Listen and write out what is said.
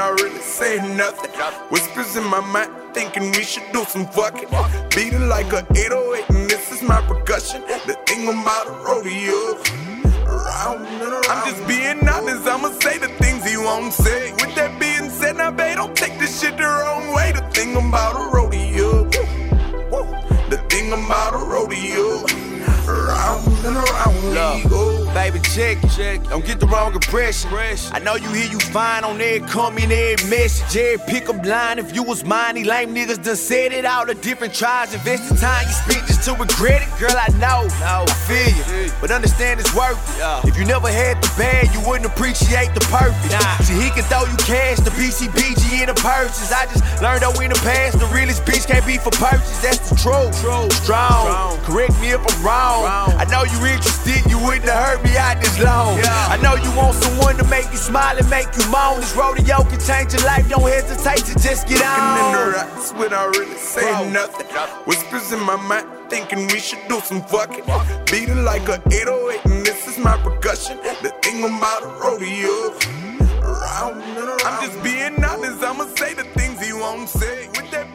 without really saying nothing. Whispers in my mind, thinking we should do some fucking. Beating like a 808, and this is my percussion. The thing about a rodeo. Around and around. I'm just being honest, I'ma say the things he won't say. With that being said, now babe, don't take this shit the wrong way. The thing about a rodeo. The thing about a rodeo. Around and around we go. Baby, check. Don't get the wrong impression. I know you hear you fine on every comment, every message. Every pick-up line, if you was mine, these lame niggas done said it. All the different tribes, invest the time you spent just to regret it. Girl, I know, I feel you, but understand it's worth it. If you never had the bad, you wouldn't appreciate the perfect. See, he can throw you cash, the BCBG in the purchase. I just learned though in the past, the realest bitch can't be for purchase. That's the truth. Strong. Correct me if I'm wrong. I know you interested, you wouldn't have heard me out this long. I know you want someone to make you smile and make you moan. This rodeo can change your life, don't hesitate to just get on. Looking in the eyes without really saying nothing. Whispers in my mind, thinking we should do some fucking. Beating like a 808, and this is my percussion. The thing about a rodeo. Around and around. I'm just being honest, I'ma say the things he won't say. With that